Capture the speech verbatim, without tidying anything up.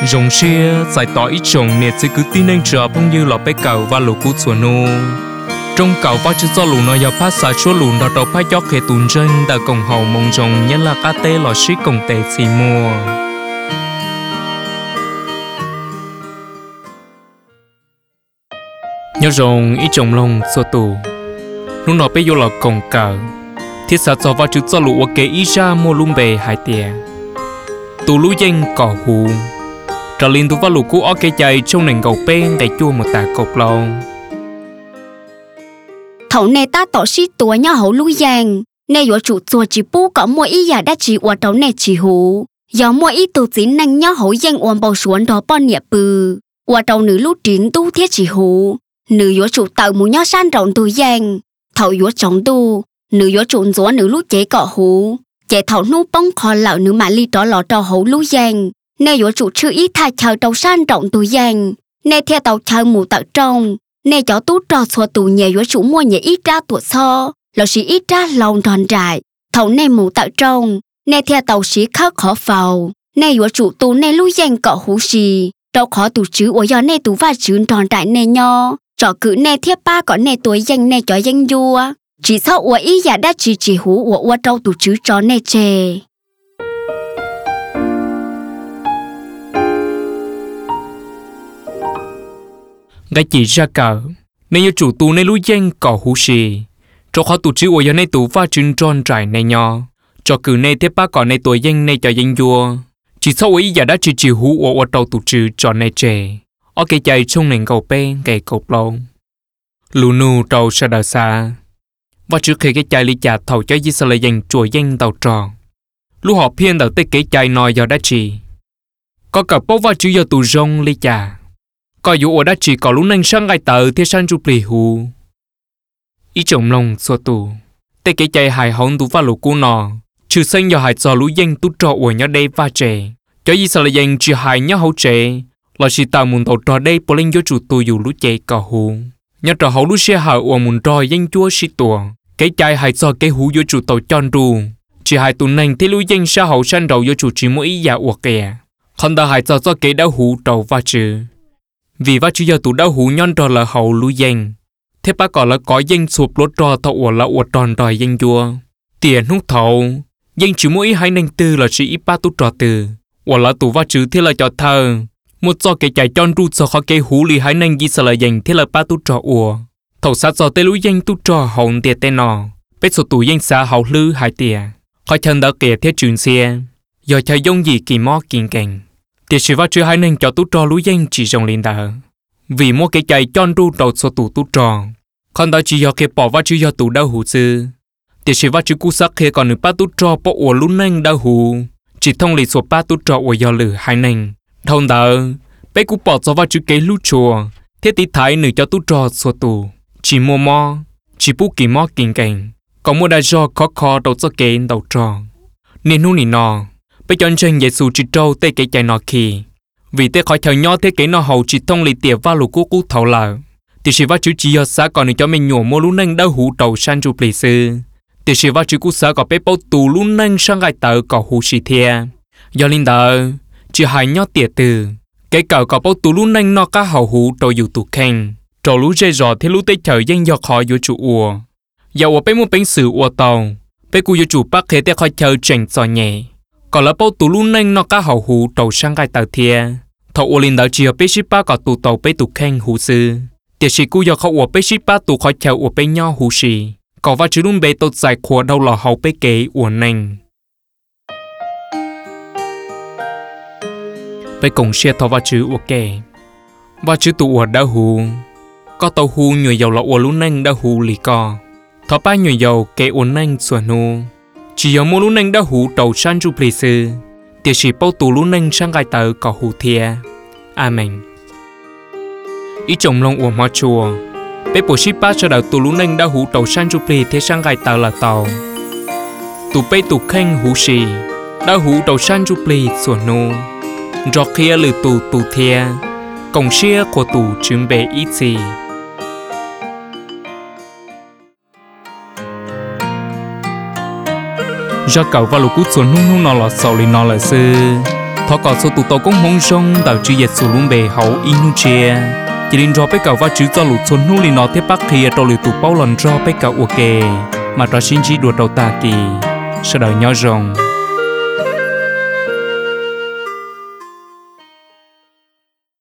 rồng xia giải tỏa ít trồng nè chỉ cứ tin anh chờ phong như lọ bé cầu và lũ cú chuột nô trong cầu và chữ do lũ nó giờ phát xả chúa lũ đó đầu phát gió khề tùn chân đã cùng hậu mong rồng nhất là cá tê lọ xí cùng tê xì mua nhớ rồng ít trồng lông xua tù lúc nó bé vô lọ cùng cầu thiết xã cho và chữ do lũ ở kế ít ra mua lung bề hai tiề tù lũ danh cỏ hù trở lên tụ vào lũ cũ ở cái chạy trong nền gầu bên để chua một tà cột lâu thầu này ta tỏ sĩ tuổi nhau hậu lũ giang nè dọa chủ chùa chỉ bu có mua ý giả đã chỉ qua đầu này chỉ hù do mua ý tụ chỉ năng nhau hậu giang ôm bầu xuống đó bao nhiêu bự qua đầu nữ lũ triển tu thiết chỉ hù nữ dọa chủ tạo một nhau san rộng tụ giang thầu dọa trọng tu nữ dọa chủ dọa nữ lũ chế cọ hù chế thầu nu bông kho lợn nữ mà ly đó lọ đầu hậu lũ giang nè dọa chủ chưa ý thay chờ đầu san rộng tụ giang nè theo tàu chờ mù tận trong nè cho tú trò xua tụ nhẹ dọa chủ mua nhẹ ít ra tuột so là sĩ ít ra lòng tròn trải thầu nè mù tận trong nè theo tàu sĩ khắc khó phào nè dọa chủ tụ nè lũ giang cọ hú xì đâu khó tụ chữ ở do nè tụ va chữ tròn trải nè nho trò cử nè theo ba có nè tuổi danh nè cho danh vua chỉ sau ở ý giả đã chỉ chỉ hú ở ở đâu tụ chữ cho nè chè đã chỉ ra cờ nên yêu chủ tu nên lũ danh cỏ hú xì cho khó tụ chữ ở do nè tụ va chữ tròn trải nè nho cho cử nè theo ba có nè tuổi danh nè cho danh vua chỉ sau ý giả đã chỉ chỉ hú ở ở đâu tụ chữ cho nè chè ở cái chạy trong nền cầu bên cái cột lâu lù nù trâu sa đờ xa và trước khi cái chạy lý chả thầu cho dĩ sơ lại dành chùa danh tàu tròn lũ họ phiên đầu tới cái chạy nòi giờ đã chỉ có cả bố và chữ giờ tù rong lý chả có dù ở đã chỉ có lũ nâng sang ngày tờ thế sang chụp lì hù ý chồng lòng xua tù tới cái chạy hài hóng tù và lũ cu nò trừ xanh giờ hài cho lũ danh tù trọ ở nhau đây va trẻ cho dĩ sơ lại dành chỉ hài nhau hậu trẻ là chỉ tạo muốn tàu trò đây bố lên cho chủ tù dù lũ chạy cả hù nhớ trò hậu lũ xe hở ở muốn trò danh chúa sĩ tùa cái chạy hãy cho cái hú vô chủ tàu tròn ru chỉ hai tuần này thì lũ danh xa hậu san đầu vô chủ chỉ mỗi ý giả uổng kẻ còn ta hãy cho cho cái đau hú đầu va chữ vì va chữ giờ tụ đau hú nhon trò là hậu lũ danh thế bác gọi là có danh sụp lốt trò thọ uổng là uổng tròn đòi danh chúa tiền hút thầu danh chỉ mỗi hai nành tư là chỉ ít ba tu trò từ uổng là tụ va chữ thế là cho thơ một do cái chạy tròn ru cho khó cái hú lì hai nành gì sợ là danh thế là ba tu trò uổng thầu sát do tê lũ danh tu trò hồng tiệt tên nọ biết số tụ danh xã hậu lư hai tiệt khỏi thân đã kể thiết trường xe giờ chạy dông gì kỳ mò kiên cảnh tiệt sự phát chứa hai nền cho tu trò lũ danh chỉ dòng lên đờ vì mua cái chạy tròn ru đầu số tụ tu trò còn đó chỉ do cái bỏ phát chứa do tụ đau hủ sư tiệt sự phát chứa cú sắc khi còn nửa ba tu trò bỏ ổ lũ nành đau hủ chỉ thông lý số ba tu trò ở do lử hai nành thông đó bé cú bỏ cho phát chứa cái lũ chùa thiết tí thái nửa cho tu trò số tụ chỉ mua mò chỉ bút kỳ mò kinh cảnh còn mua đa do khó khó đầu cho kế đầu tròn nên hú nỉ nọ bây giờ chân Giêsu chỉ trâu tê cái chạy nọ kỳ vì tê khỏi thời nhỏ thế cái nọ hậu chỉ thông lì tiệp va lù cú cú thầu lờ thì chỉ va chữ chỉ do xã còn cho mình nhổ mua lú nâng đau hú đầu san chụp lì sư thì chỉ va chữ cú xã có bé bao tù lú nâng sang gai tờ có hú xì thia do linh đờ chỉ hai nhỏ tiệt từ cái cờ có bao tù lú nâng nọ cá hậu hú đầu dù tù khen trò lũ dây dò thế lũ tây trời danh do khó vô chủ ua giờ ở bên mua bánh sứ ua tàu bên cu vô chủ bắc thế để khỏi chờ chỉnh giò nhẹ còn là bao tù lũ nâng nó cá hậu hú tàu sang gai tàu thia thầu ua linh đảo chỉ ở bên ship ba có tù tàu bên tù khen hú sư tiệt sĩ cu giờเขาở bên ship ba tù khỏi chờ ở bên nhau hú xì còn vào chữ luôn bên tàu dài khua đâu là hậu bên kế ua nành bên cùng xe thầu vào chữ ua kề vào chữ tù ua đau hú có tàu hú nhồi dầu là ua lú nâng đau hú lì co thọ ba nhồi dầu kê ua nâng xua nô chỉ ở mua lú nâng đau hú đầu san chụp lì sư tiệt sĩ bao tù lú nâng sang gai tờ có hú thia amen ý chồng long ua mò chùa bé bộ ship ba cho đầu tù lú nâng đau hú đầu san chụp lì thế sang gai tờ là tàu tù bé tù khanh hú xì đau hú đầu san chụp lì xua nô do kia lử tù tù thia cổng xe của tù chuẩn bị ít gì do cậu và lũ cút xuống nung nung nó là sầu lì nó là sư thọ cỏ số tụ tổ cũng mong sông tạo chữ yết sủ luôn bề hậu inu chia chỉ linh cho bé cậu và chữ cho lụt xuân nu linh nó thế bắc thì trâu lụt tụ bao lần cho bé cậu ok mà cho xin chỉ đuổi đầu ta kỳ sau đời nhau rồng